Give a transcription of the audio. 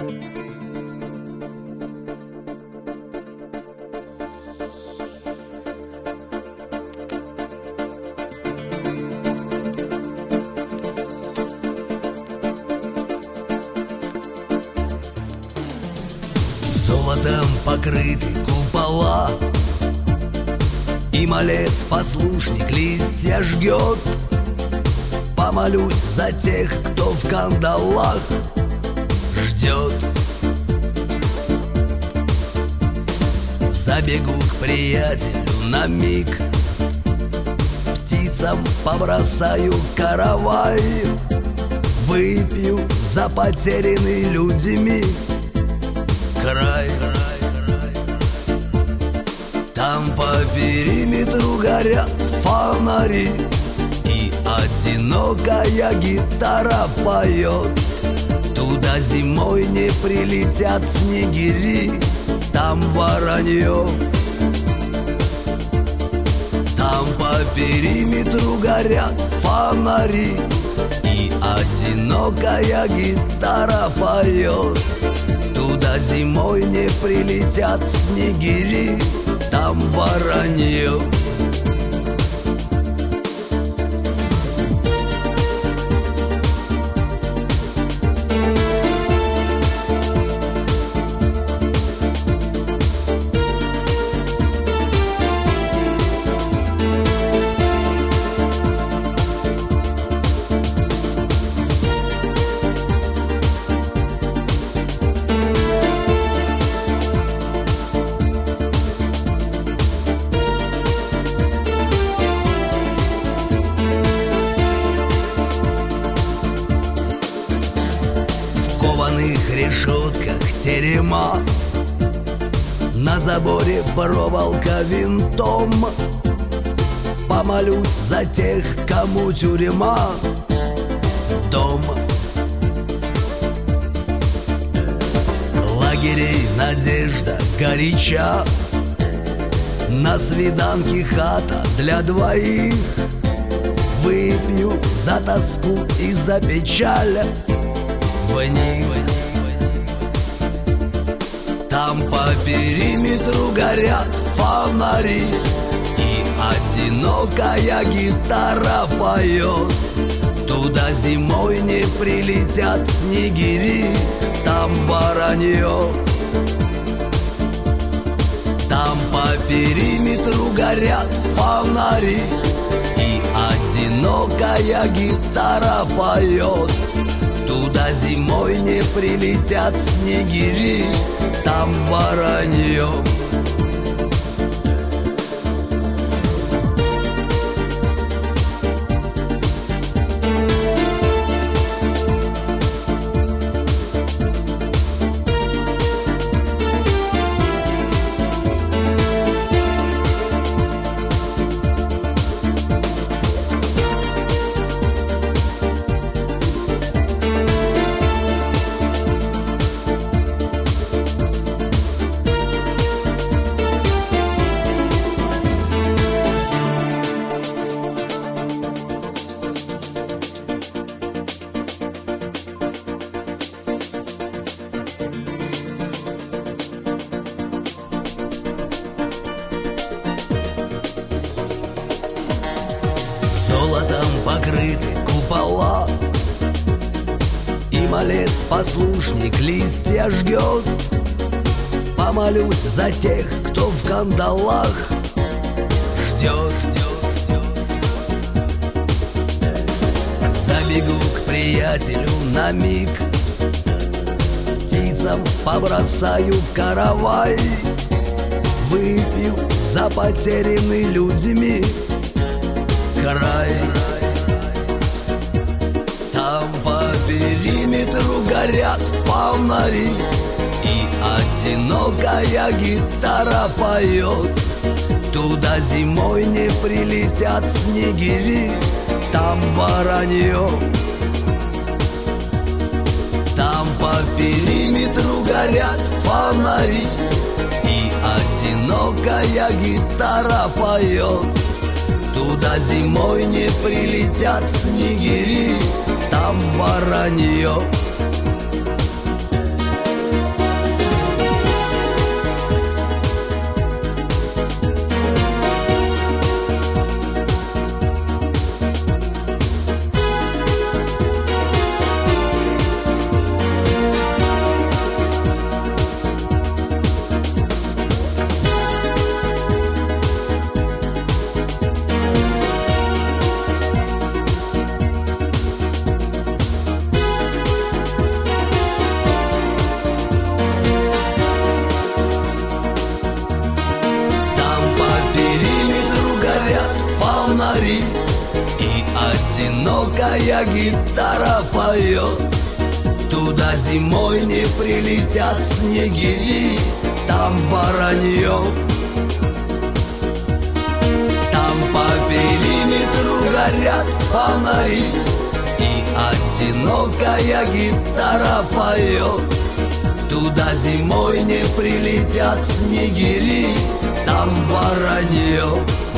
Золотом покрыты купола, и малец-послушник листья жгет. Помолюсь за тех, кто в кандалах ждет. Забегу к приятелю на миг, птицам побросаю каравай, выпью за потерянный людьми край. Там по периметру горят фонари, и одинокая гитара поет. Туда зимой не прилетят снегири, там воронье. Там по периметру горят фонари, и одинокая гитара поет. Туда зимой не прилетят снегири, там воронье. В решетках терема, на заборе проволока винтом. Помолюсь за тех, кому тюрьма дом. Лагерей надежда горяча, на свиданке хата для двоих. Выпью за тоску и за печаль в них. Там по периметру горят фонари, и одинокая гитара поет. Туда зимой не прилетят снегири, там воронье. Там по периметру горят фонари, и одинокая гитара поет. Туда зимой не прилетят снегири, там воронье. Золотом покрыты купола, и малец-послушник листья жгет. Помолюсь за тех, кто в кандалах ждет. Забегу к приятелю на миг, птицам побросаю каравай, выпью за потерянный людьми край. Там по периметру горят фонари, и одинокая гитара поет. Туда зимой не прилетят снегири, там воронье. Там по периметру горят фонари, и одинокая гитара поет. Туда зимой не прилетят снегири, там воронье. одинокая гитара поет. Туда зимой не прилетят снегири, там воронье. Там по периметру горят фонари, и одинокая гитара поет. Туда зимой не прилетят снегири, там воронье.